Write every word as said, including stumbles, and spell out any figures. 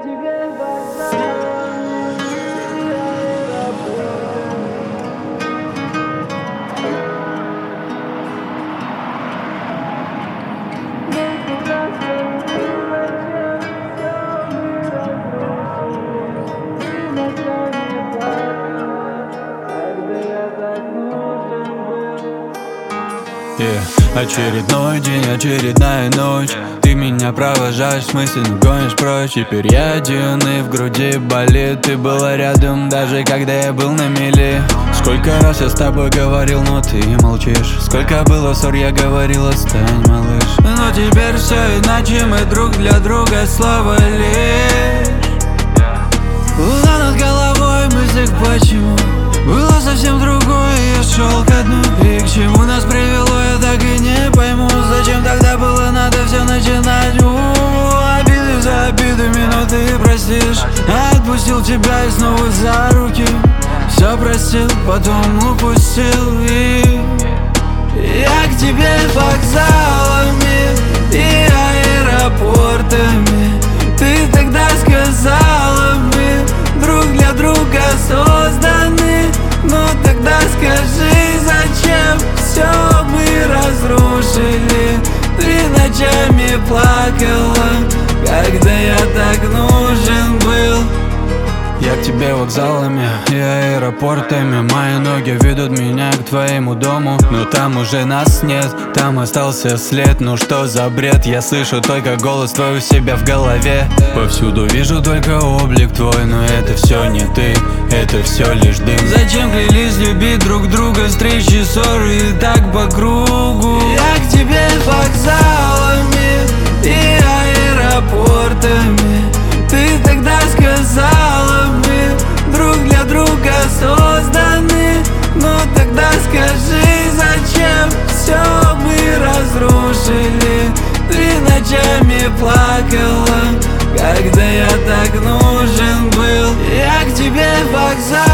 Yeah. Очередной день, очередная ночь. Ты меня провожаешь, мысленно гонишь прочь. Теперь я один и в груди болит. Ты была рядом, даже когда я был на мели. Сколько раз я с тобой говорил, но ты молчишь. Сколько было ссор, я говорил, отстань, малыш. Но теперь все иначе, мы друг для друга слова лишь. Луна над головой, мыслях почему было совсем другое, я шел ко дну. И к чему нас привело, я так и не пойму. Зачем тогда было надо все начинать? У-у-у, обиды за обидами, но ты простишь. Отпустил тебя и снова за руки. Все простил, потом упустил. И я к тебе вокзалами и аэропортами. Ты тогда сказала, мы друг для друга созданы. Но тогда скажи, зачем все мы разрушили? Ты ночами плакала, когда я так нужен был. Я к тебе вокзалами и аэропортами. Мои ноги ведут меня к твоему дому. Но там уже нас нет, там остался след. Ну что за бред, я слышу только голос твой у себя в голове. Повсюду вижу только облик твой, но это все не ты, это все лишь дым. Зачем клялись любить друг друга, встречи, ссоры и так по кругу? Я к тебе вокзалами и аэропортами. Ты тогда сказала, мы друг для друга созданы. Но тогда скажи, зачем все мы разрушили? Ты ночами плакала, когда я так нужен был. Я к тебе вокзал.